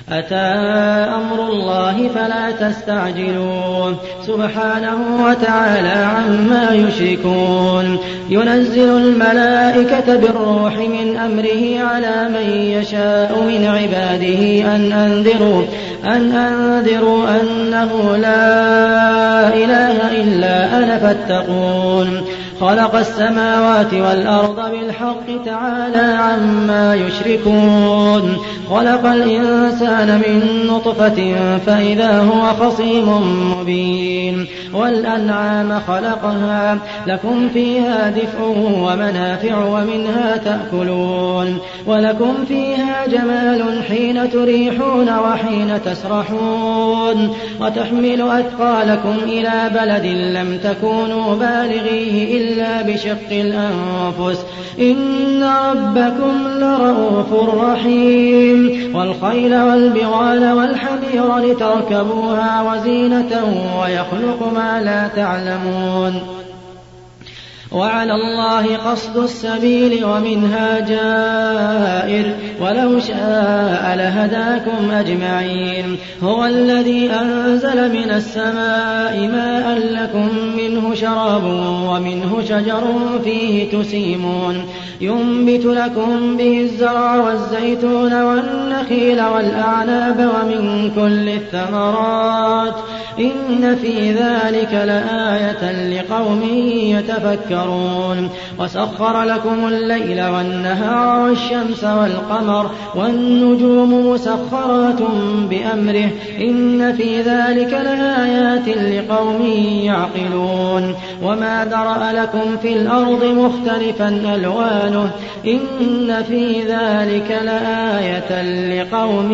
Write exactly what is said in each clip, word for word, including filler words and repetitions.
أتى أمر الله فلا تستعجلوه سبحانه وتعالى عما يشركون ينزل الملائكة بالروح من أمره على من يشاء من عباده أن أنذروا أن أنذروا أنه لا إله إلا أنا فاتقون خلق السماوات والأرض بالحق تعالى عما يشركون خلق الإنسان من نطفة فإذا هو خصيم مبين والأنعام خلقها لكم فيها دفء ومنافع ومنها تأكلون ولكم فيها جمال حين تريحون وحين تسرحون وتحمل أثقالكم إلى بلد لم تكونوا بالغيه إلا بشق الأنفس إن ربكم لرءوف رحيم والخيل والبغال والحمير لتركبوها وزينة ويخلق ما لا تعلمون وعلى الله قصد السبيل ومنها جائر ولو شاء لهداكم أجمعين هو الذي أنزل من السماء ماء لكم منه شراب ومنه شجر فيه تسيمون ينبت لكم به الزرع والزيتون والنخيل والأعناب ومن كل الثمرات إن في ذلك لآية لقوم يتفكرون وسخر لكم الليل والنهار والشمس والقمر والنجوم مسخرات بأمره إن في ذلك لآيات لقوم يعقلون وما ذرأ لكم في الأرض مختلفا ألوانه إن في ذلك لآية لقوم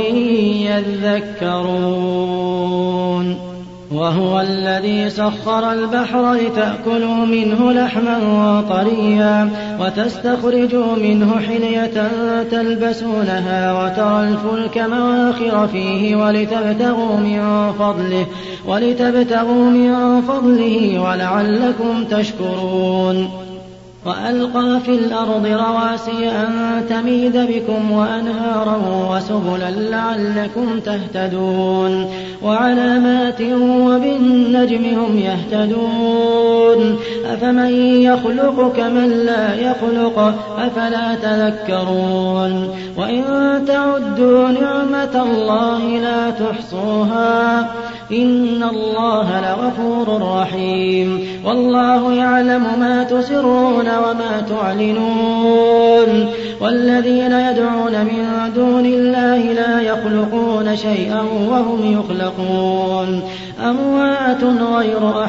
يذكرون وهو الذي سخر البحر لتأكلوا منه لحما طريا وتستخرجوا منه حلية تلبسونها وترى الفلك مواخر فيه ولتبتغوا من فضله ولتبتغوا من فضله ولعلكم تشكرون وألقى في الأرض رواسي أن تميد بكم وأنهارا وسبلا لعلكم تهتدون وعلامات وبالنجم هم يهتدون أفمن يخلق كمن لا يخلق أفلا تذكرون وإن تعدوا نعمة الله لا تحصوها إن الله لغفور رحيم والله يعلم ما تسرون وما تعلنون والذين يدعون من دون الله لا يخلقون شيئا وهم يخلقون أموات غير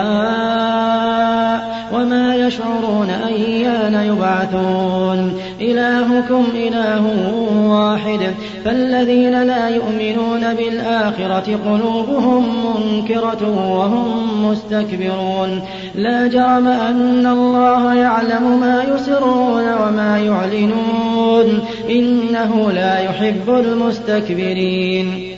أحياء وما يشعرون أيان يبعثون إلهكم إله واحد فالذين لا يؤمنون بالآخرة قلوبهم منكرة وهم مستكبرون لا جرم أن الله يعلم ما يسرون وما يعلنون إنه لا يحب المستكبرين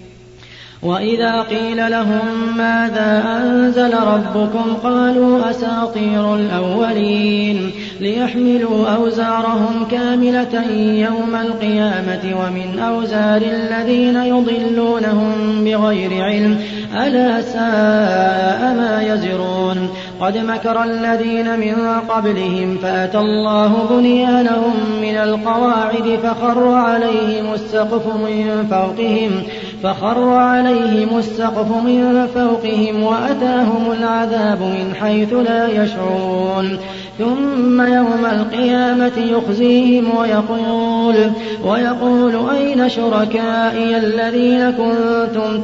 وإذا قيل لهم ماذا أنزل ربكم قالوا أساطير الأولين ليحملوا أوزارهم كاملة يوم القيامة ومن أوزار الذين يضلونهم بغير علم ألا ساء ما يزرون قد مكر الذين من قبلهم فأتى الله بنيانهم من القواعد فخر عليهم السقف من فوقهم فخر عليهم السقف من فوقهم وأتاهم العذاب من حيث لا يشعرون ثم يوم القيامة يخزيهم ويقول, ويقول أين شركائي الذين كنتم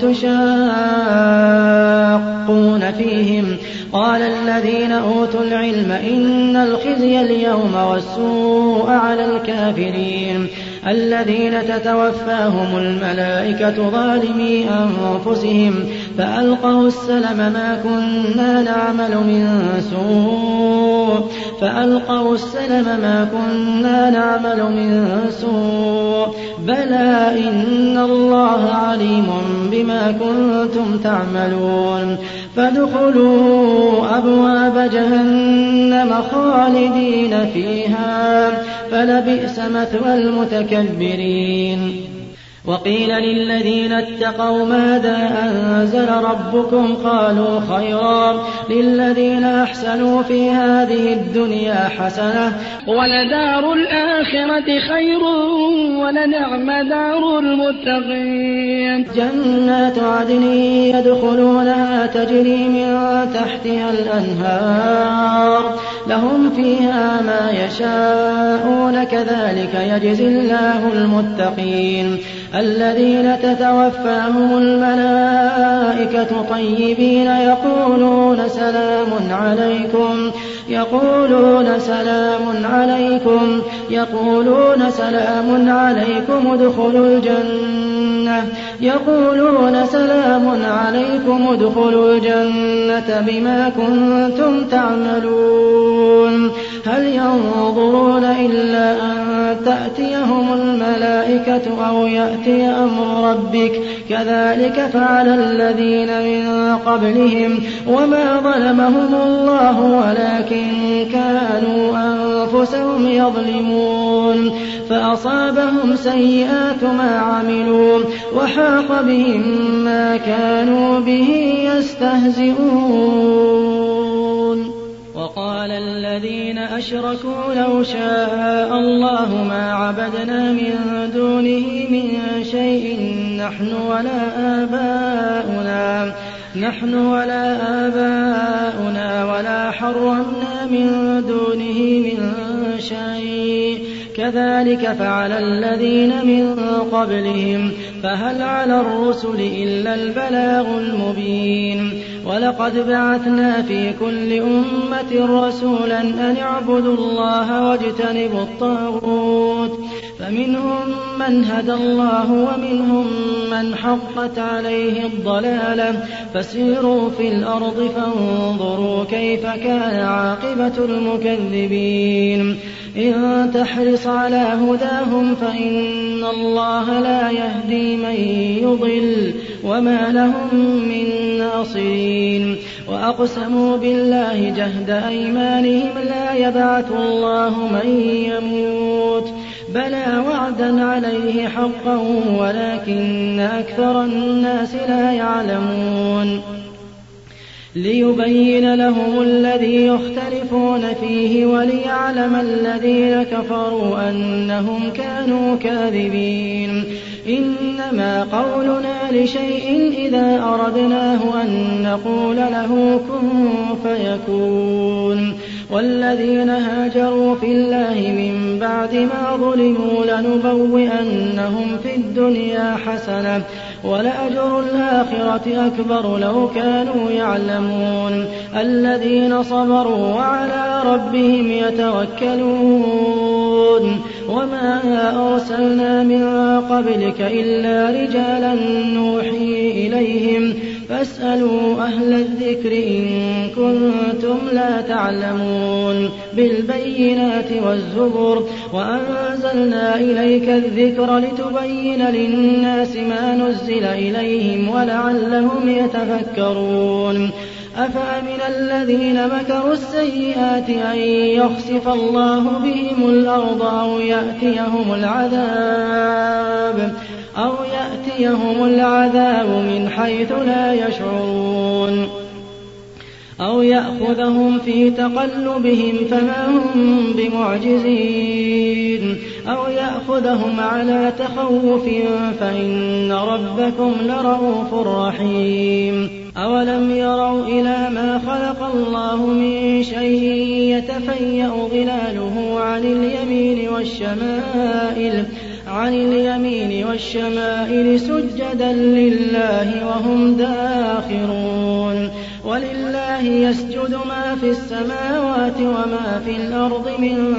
تشاقون فيهم قال الذين أوتوا العلم إن الخزي اليوم والسوء على الكافرين الذين تتوفاهم الملائكة ظالمي أنفسهم فألقوا السلم ما كنا نعمل من سوء فألقوا السلم ما كنا نعمل من سوء بلى إن الله عليم بما كنتم تعملون فادخلوا أبواب جهنم خالدين فيها فلبئس مثوى المتكبرين وقيل للذين اتقوا ماذا أنزل ربكم قالوا خيرا للذين أحسنوا في هذه الدنيا حسنة ولدار الآخرة خير ولنعم دار المتقين. جنات عدن يدخلونها تجري من تحتها الأنهار لهم فيها ما يشاءون كذلك يجزي الله المتقين. الذين تتوفاهم الملائكة طيبين يقولون سلام عليكم يقولون سلام عليكم يقولون سلام عليكم ادخلوا الجنة يقولون سلام عليكم ادخلوا الجنة بما كنتم تعملون. هل ينظرون إلا أن تأتيهم الملائكة أو يأتي أمر ربك كذلك فعل الذين من قبلهم وما ظلمهم الله ولكن كانوا أنفسهم يظلمون. فأصابهم سيئات ما عملوا وحاق بهم ما كانوا به يستهزئون. وقال الذين أشركوا لو شاء الله ما عبدنا من دونه من شيء نحن ولا آباؤنا نحن ولا آباؤنا ولا حرمنا من دونه من شيء كذلك فعل الذين من قبلهم فهل على الرسل إلا البلاغ المبين. ولقد بعثنا في كل أمة رسولا أن اعبدوا الله واجتنبوا الطاغوت فمنهم من هدى الله ومنهم من حقت عليه الضلالة فسيروا في الأرض فانظروا كيف كان عاقبة المكذبين. إن تحرص على هداهم فإن الله لا يهدي من يضل وما لهم من ناصرين. وأقسموا بالله جهد أيمانهم لا يبعث الله من يموت بلى وعدا عليه حقا ولكن أكثر الناس لا يعلمون. ليبين لهم الذي يختلفون فيه وليعلم الذين كفروا أنهم كانوا كاذبين. إنما قولنا لشيء إذا أردناه أن نقول له كن فيكون. والذين هاجروا في الله من بعد ما ظلموا لنبوئنهم في الدنيا حسنة ولأجر الآخرة أكبر لو كانوا يعلمون. الذين صبروا وعلى ربهم يتوكلون. وما أرسلنا من قبلك إلا رجالا نوحي إليهم فاسألوا أهل الذكر إن كنتم لا تعلمون. بالبينات والزبر وأنزلنا إليك الذكر لتبين للناس ما نزل إليهم ولعلهم يتفكرون. أفأمن الذين مكروا السيئات أن يخسف الله بهم الأرض أو يأتيهم العذاب أو يأتيهم العذاب من حيث لا يشعرون أو يأخذهم في تقلبهم فما هم بمعجزين أو يأخذهم على تخوف فإن ربكم لرءوف رحيم. أولم يروا إلى ما خلق الله من شيء يتفيأ ظلاله عن اليمين والشمائل عن اليمين والشمائل سجدا لله وهم داخرون. ولله يسجد ما في السماوات وما في الأرض من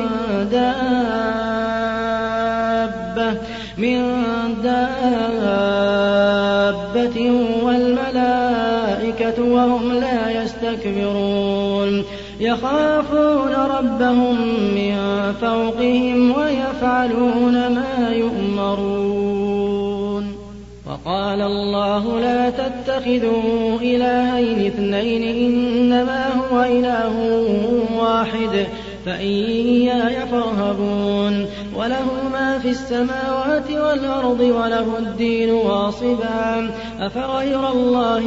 دابة من دابة والملائكة وهم لا يستكبرون. يخافون ربهم من فوقهم ويفعلون ما يؤمرون. وقال الله لا تتخذوا إلهين اثنين إنما هو إله واحد فإياي فارهبون وله ما في السماوات والأرض وله الدين واصبا أفغير الله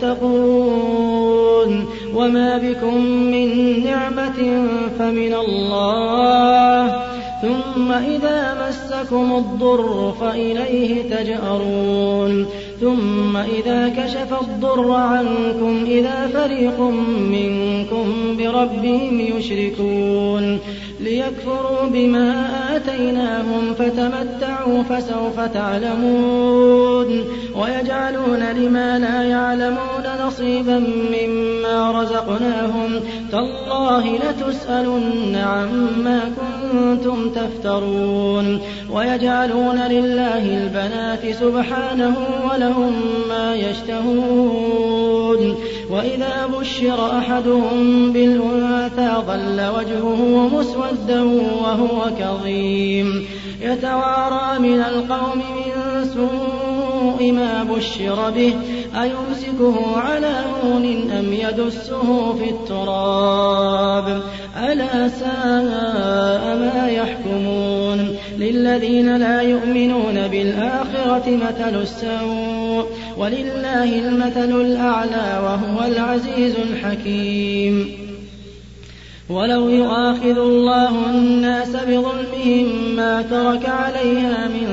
تتقون وما بكم من نعمة فمن الله ثم إذا مسكم الضر فإليه تجأرون ثم إذا كشف الضر عنكم إذا فريق منكم بربهم يشركون ليكفروا بما آتيناهم فتمتعوا فسوف تعلمون ويجعلون لما لا يعلمون نصيبا مما رزقناهم تالله لتسألن عما كنتم تفترون ويجعلون لله البنات سبحانه ولهم ما يشتهون وإذا بشر أحدهم بالأنثى ظل وجهه مسودا وهو كظيم يتوارى من القوم من سوء ما بشر به أيمسكه على هون أم يدسه في التراب ألا ساء ما يحكمون للذين لا يؤمنون بالآخرة مثل السوء ولله المثل الأعلى وهو العزيز الحكيم ولو يؤاخذ الله الناس بظلمهم ما ترك عليها من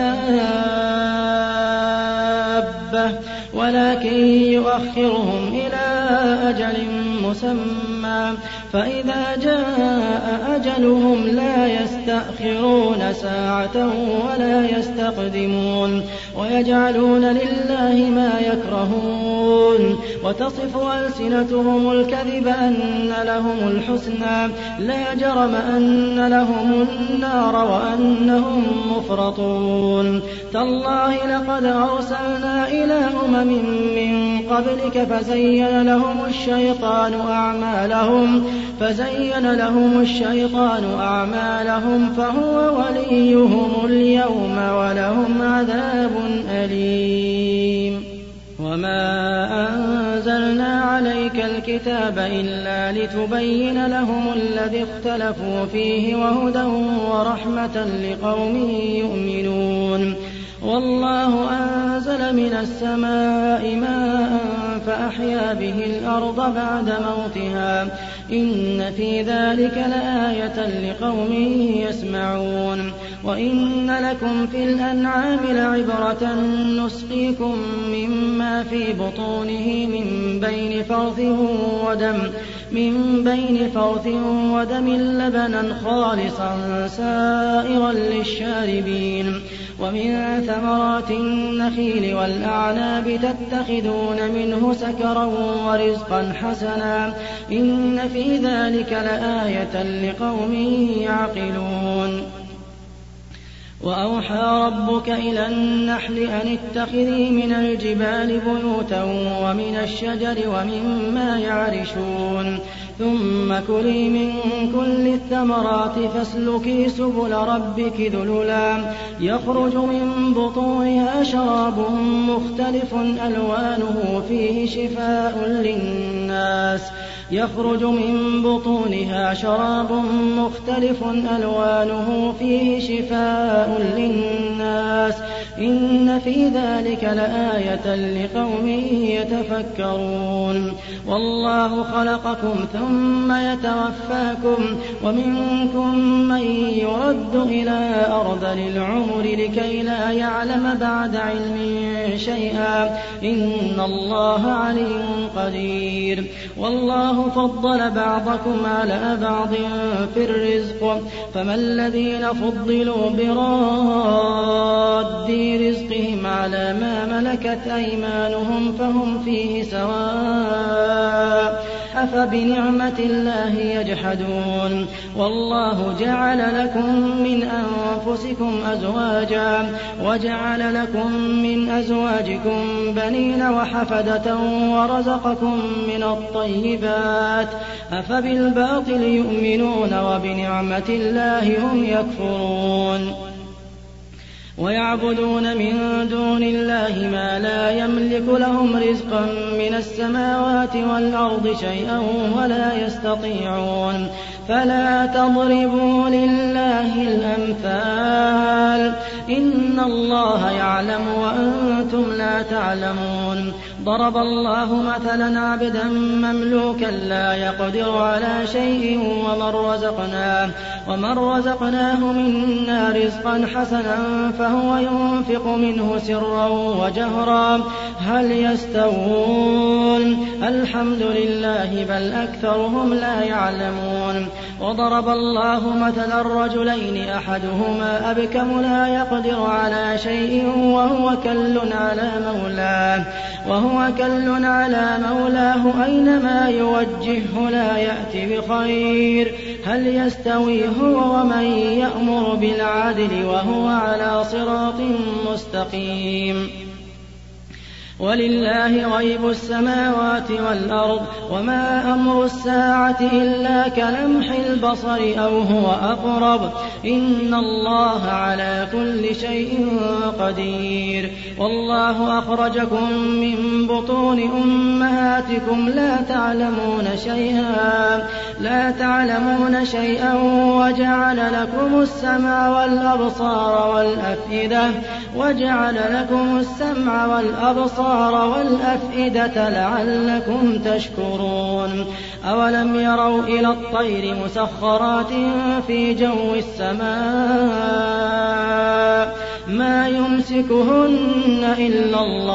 دابة ولكن يؤخرهم إلى أجل مسمى فإذا جاء أجلهم لا يستأخرون ساعة ولا يستقدمون ويجعلون لله ما يكرهون وتصف ألسنتهم الكذب أن لهم الحسنى لا جرم أن لهم النار وأنهم مفرطون تالله لقد أرسلنا إلى أمم من قبلك فزين لهم الشيطان أعمالهم فزين لهم الشيطان أعمالهم فهو وليهم اليوم ولهم عذاب أليم وما أنزلنا عليك الكتاب إلا لتبين لهم الذي اختلفوا فيه وهدى ورحمة لقوم يؤمنون والله أنزل من السماء ماء فأحيا به الأرض بعد موتها إن في ذلك لآية لقوم يسمعون وإن لكم في الأنعام لعبرة نسقيكم مما في بطونه من بين فرث ودم من بين فرث ودم لبنا خالصا سائرا للشاربين ومن ثمرات النخيل والأعناب تتخذون منه سكرا ورزقا حسنا إن في ذلك لآية لقوم يعقلون وأوحى ربك إلى النحل أن اتخذي من الجبال بيوتا ومن الشجر ومما يعرشون ثم كلي من كل الثمرات فاسلكي سبل ربك ذللا يخرج من بطونها شراب مختلف ألوانه فيه شفاء للناس يخرج من بطونها شراب مختلف ألوانه فيه شفاء للناس إن في ذلك لآية لقوم يتفكرون والله خلقكم ثم يتوفاكم ومنكم من يرد إلى أرذل العمر لكي لا يعلم بعد علم شيئا إن الله عليم قدير والله فضل بعضكم على بعض في الرزق فما الذين فضلوا براد رزقهم على ما ملكت أيمانهم فهم فيه سواء أفبنعمة الله يجحدون والله جعل لكم من أنفسكم أزواجا وجعل لكم من أزواجكم بنين وحفدة ورزقكم من الطيبات أفبالباطل يؤمنون وبنعمة الله هم يكفرون ويعبدون من دون الله ما لا يملك لهم رزقا من السماوات والأرض شيئا ولا يستطيعون فلا تضربوا لله الأمثال إن الله يعلم وأنتم لا تعلمون ضرب الله مثلا عبدا مملوكا لا يقدر على شيء ومن رزقناه, ومن رزقناه منا رزقا حسنا فهو ينفق منه سرا وجهرا هل يستوون الحمد لله بل أكثرهم لا يعلمون وضرب الله مثلا الرجلين أحدهما أبكم لا يقدر على شيء وهو كل على مولاه وهو كل على مولاه أينما يوجهه لا يأتي بخير هل يستوي هو ومن يأمر بالعدل وهو على صراط مستقيم ولله غيب السماوات والأرض وما أمر الساعة إلا كلمح البصر أو هو أقرب إن الله على كل شيء قدير والله أخرجكم من بطون أمهاتكم لا تعلمون شيئا لا تعلمون شيئا وجعل لكم السمع والأبصار والأفئدة وجعل لكم السمع والأبصار والأفئدة لعلكم تشكرون أولم يروا إلى الطير مسخرات في جو السماء ما يمسكهن إلا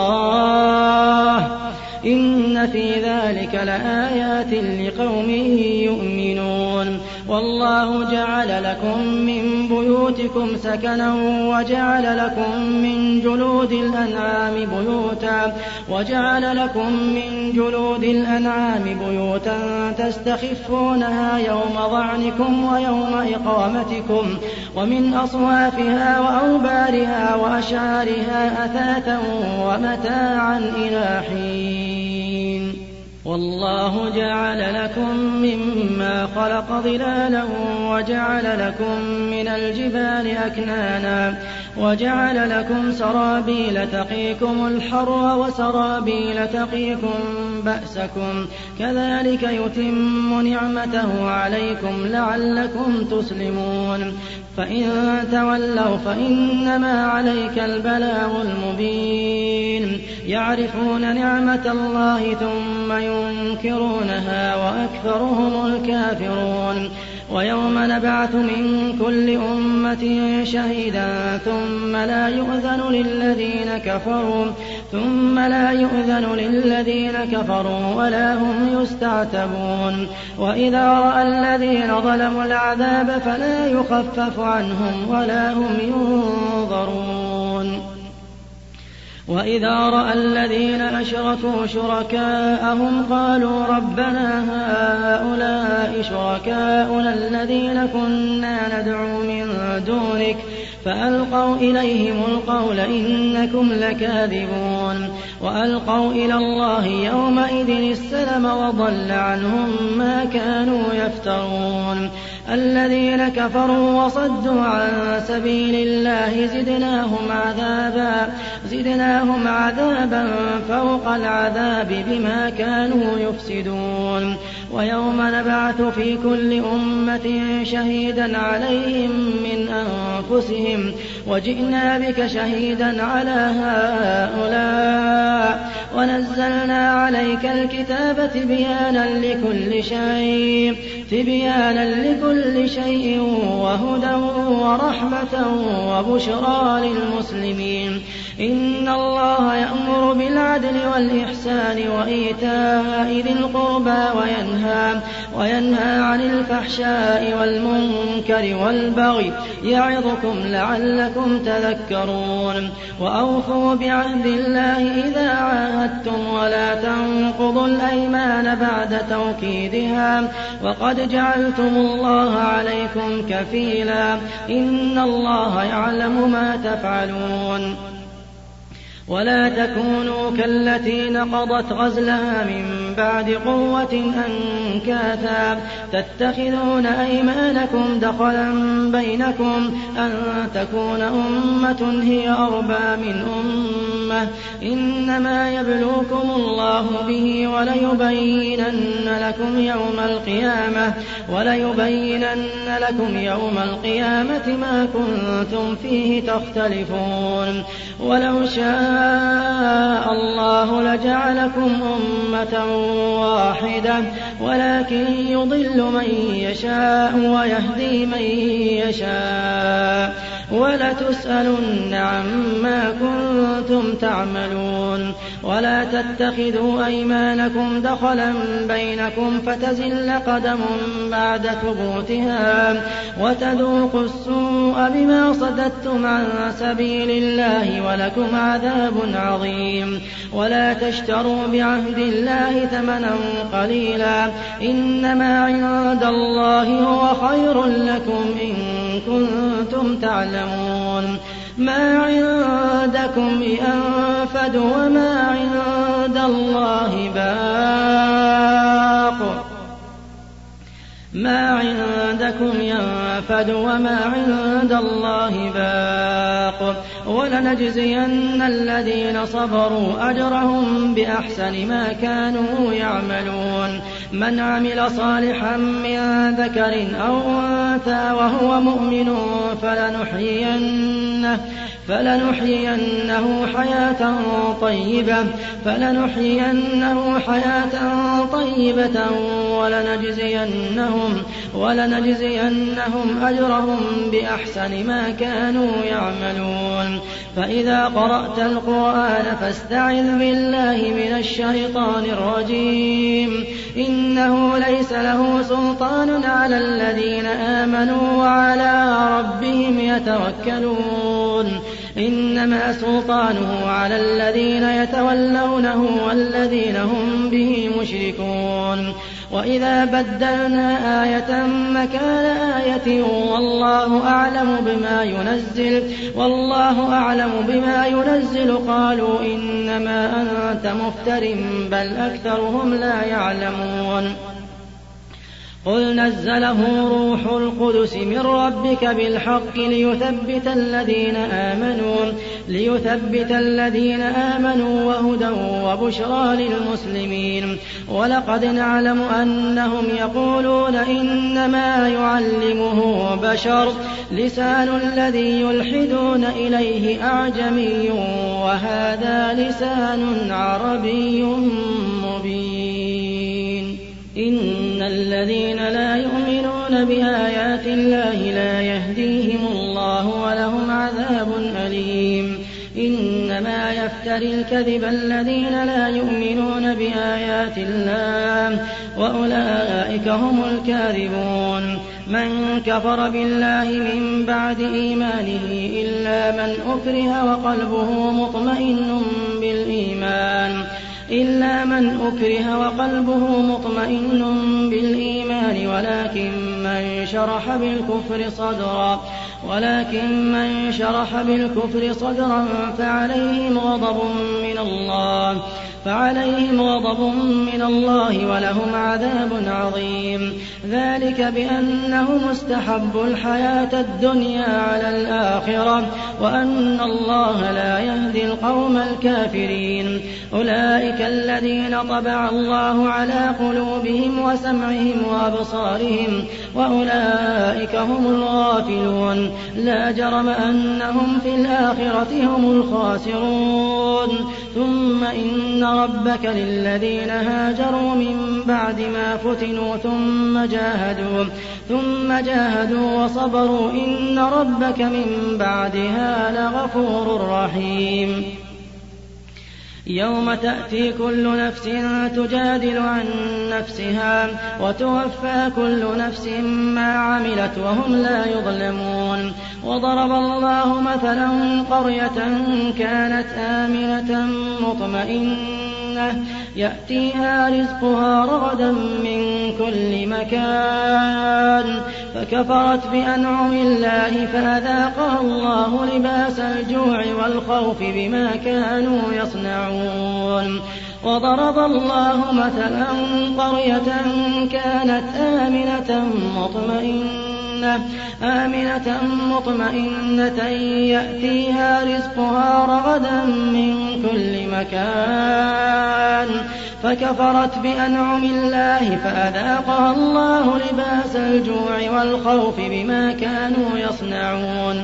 الله إن في ذلك لآيات لقوم يؤمنون والله جعل لكم من بيوتكم سكنا وجعل لكم من جلود الأنعام بيوتا وجعل لكم من جلود الأنعام بيوتا تستخفونها يوم ظعنكم ويوم إقامتكم ومن أصوافها وأوبارها وأشعارها أثاثا ومتاعا إلى حين والله جعل لكم مما خلق ظلالا وجعل لكم من الجبال أكنانا وجعل لكم سرابيل تقيكم الحر وسرابيل تقيكم بأسكم كذلك يتم نعمته عليكم لعلكم تسلمون فإن تولوا فإنما عليك البلاغ المبين يعرفون نعمة الله ثم ينكرونها وأكثرهم الكافرون ويوم نبعث من كل أمة شهيدا ثم لا يؤذن للذين كفروا ثم لا يؤذن للذين كفروا ولا هم يستعتبون وإذا رأى الذين ظلموا العذاب فلا يخفف عنهم ولا هم ينظرون وإذا رأى الذين أشركوا شركاءهم قالوا ربنا هؤلاء شركاؤنا الذين كنا ندعو من دونك فألقوا إليهم القول إنكم لكاذبون وألقوا إلى الله يومئذ السلم وضل عنهم ما كانوا يفترون الذين كفروا وصدوا عن سبيل الله زدناهم عذابا زدناهم عذابا فوق العذاب بما كانوا يفسدون ويوم نبعث في كل أمة شهيدا عليهم من أنفسهم وجئنا بك شهيدا على هؤلاء ونزلنا عليك الكتاب تبيانا لكل شيء تبيانا لكل شيء وهدى ورحمة وبشرى للمسلمين إن الله يأمر بالعدل والإحسان وإيتاء ذي القربى وينهى وينهى عن الفحشاء والمنكر والبغي يعظكم لعلكم تذكرون وأوفوا بعهد الله إذا عاهدتم ولا تنقضوا الأيمان بعد توكيدها وقد جعلتم الله عليكم كفيلا إن الله يعلم ما تفعلون ولا تكونوا كالتي نقضت غزلها من بعد قوة أنكاثا تتخذون أيمانكم دخلا بينكم أن تكون أمة هي أربى من أمة إنما يبلوكم الله به وليبينن لكم يوم القيامة وليبينن لكم يوم القيامة ما كنتم فيه تختلفون ولو شاء الله لجعلكم أمة واحدة ولكن يضل من يشاء ويهدي من يشاء ولتسألن عما كنتم تعملون ولا تتخذوا أيمانكم دخلا بينكم فتزل قدم بعد ثبوتها وتذوقوا السوء بما صددتم عن سبيل الله ولكم عذاب عظيم ولا تشتروا بعهد الله ثمنا قليلا إنما عند الله هو خير لكم إن كنتم تعلمون ما عندكم ينفد وما عند الله باق ما عندكم ينفد وما عند الله باق ولنجزين الذين صبروا أجرهم بأحسن ما كانوا يعملون من عمل صالحا من ذكر أو أنثى وهو مؤمن فلنحيينه فلنحيينه حياة طيبة فلنحيينه حياة طيبة ولنجزينهم ولنجزينهم أجرهم بأحسن ما كانوا يعملون فإذا قرأت القرآن فاستعذ بالله من الشيطان الرجيم إنه ليس له سلطان على الذين آمنوا وعلى ربهم يتوكلون إنما سلطانه على الذين يتولونه والذين هم به مشركون وإذا بدلنا آية مكان آية والله أعلم بما ينزل والله أعلم بما ينزل قالوا إنما أنت مفتر بل أكثرهم لا يعلمون قل نزله روح القدس من ربك بالحق ليثبت الذين آمنوا ليثبت الذين آمنوا وهدى وبشرى للمسلمين ولقد نعلم أنهم يقولون إنما يعلمه بشر لسان الذي يلحدون إليه أعجمي وهذا لسان عربي مبين إن الذين لا يؤمنون بآيات الله لا يهديهم الله ولهم عذاب أليم إنما يفتري الكذب الذين لا يؤمنون بآيات الله وأولئك هم الكاذبون من كفر بالله من بعد إيمانه إلا من أكره وقلبه مطمئن بالإيمان إلا من أكره وقلبه مطمئن بالإيمان ولكن من شرح بالكفر صدرا ولكن من شرح بالكفر صدرا فعليهم غضب من الله فعليهم غضب من الله ولهم عذاب عظيم ذلك بأنهم استحبوا الحياة الدنيا على الآخرة وأن الله لا يهدي القوم الكافرين أولئك الذين طبع الله على قلوبهم وسمعهم وأبصارهم وأولئك هم الغافلون لا جرم أنهم في الآخرة هم الخاسرون ثم إن ربك للذين هاجروا من بعد ما فتنوا ثم جاهدوا ثم جاهدوا وصبروا إن ربك من بعدها لغفور رحيم يوم تأتي كل نفس تجادل عن نفسها وتوفى كل نفس ما عملت وهم لا يظلمون. وضرب الله مثلا قرية كانت آمنة مطمئنة يأتيها رزقها رغدا من كل مكان فكفرت بأنعم الله فأذاقها الله لباس الجوع والخوف بما كانوا يصنعون. وضرب الله مثلا قرية كانت آمنة مطمئنة آمنة مطمئنة يأتيها رزقها رغدا من كل مكان فكفرت بأنعم الله فأذاقها الله لباس الجوع والخوف بما كانوا يصنعون.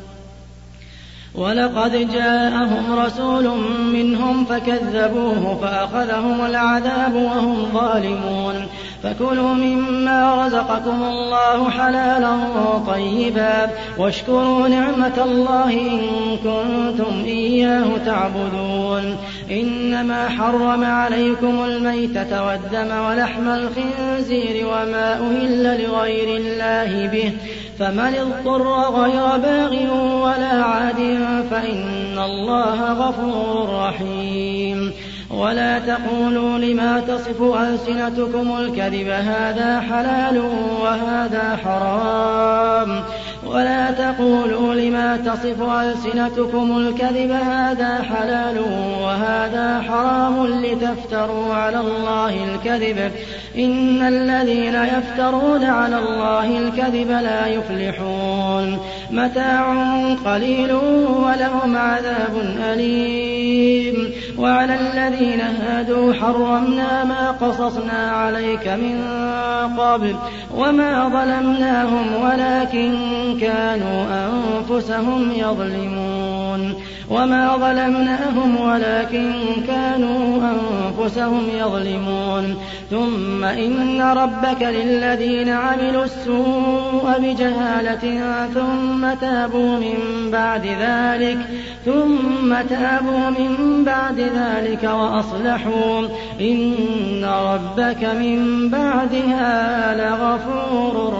ولقد جاءهم رسول منهم فكذبوه فأخذهم العذاب وهم ظالمون. فكلوا مما رزقكم الله حلالا طيبا واشكروا نعمة الله إن كنتم إياه تعبدون. إنما حرم عليكم الميتة والدم ولحم الخنزير وما أهل لغير الله به فمن اضطر غير باغ ولا عاد فإن الله غفور رحيم. ولا تقولوا لما تصف ألسنتكم الكذب هذا حلال وهذا حرام ولا تقولوا لما تصف ألسنتكم الكذب هذا حلال وهذا حرام لتفتروا على الله الكذب إن الذين يفترون على الله الكذب لا يفلحون. متاع قليل ولهم عذاب أليم. وعلى الذين هادوا حرمنا ما قصصنا عليك من قبل وما ظلمناهم ولكن كانوا أنفسهم يظلمون وما ظلمناهم ولكن كانوا أنفسهم يظلمون. ثم إن ربك للذين عملوا السوء بجهالة ثم تابوا من بعد ذلك ثم تابوا من بعد ذلك وأصلحوا إن ربك من بعدها لغفور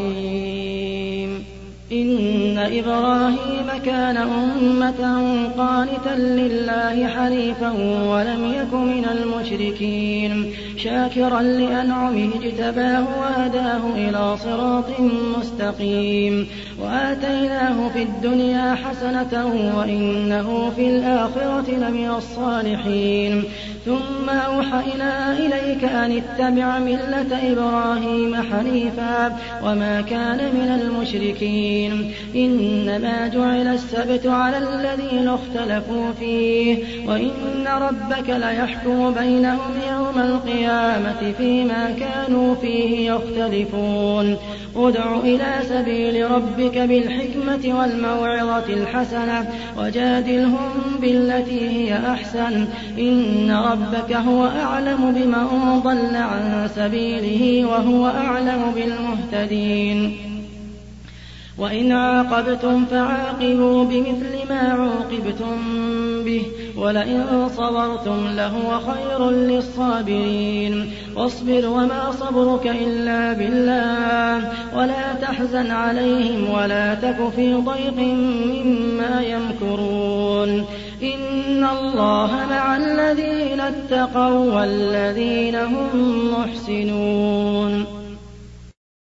رحيم. إن إبراهيم كان أمة قانتا لله حنيفا ولم يك من المشركين شاكرا لأنعمه اجتباه وهداه إلى صراط مستقيم. وآتيناه في الدنيا حسنة وإنه في الآخرة لمن الصالحين. ثم أوحينا إليك أن اتبع ملة إبراهيم حنيفا وما كان من المشركين. إنما جعل السبت على الذين اختلفوا فيه وإن ربك ليحكم بينهم يوم القيامة فيما كانوا فيه يختلفون. ادع إلى سبيل ربك بالحكمة والموعظة الحسنة وجادلهم بالتي هي أحسن إن ربك هو أعلم بمن ضل عن سبيله وهو أعلم بالمهتدين. وإن عاقبتم فعاقبوا بمثل ما عوقبتم به ولئن صبرتم لهو خير للصابرين. واصبر وما صبرك إلا بالله ولا تحزن عليهم ولا تك في ضيق مما يمكرون. إن الله مع الذين اتقوا والذين هم محسنون.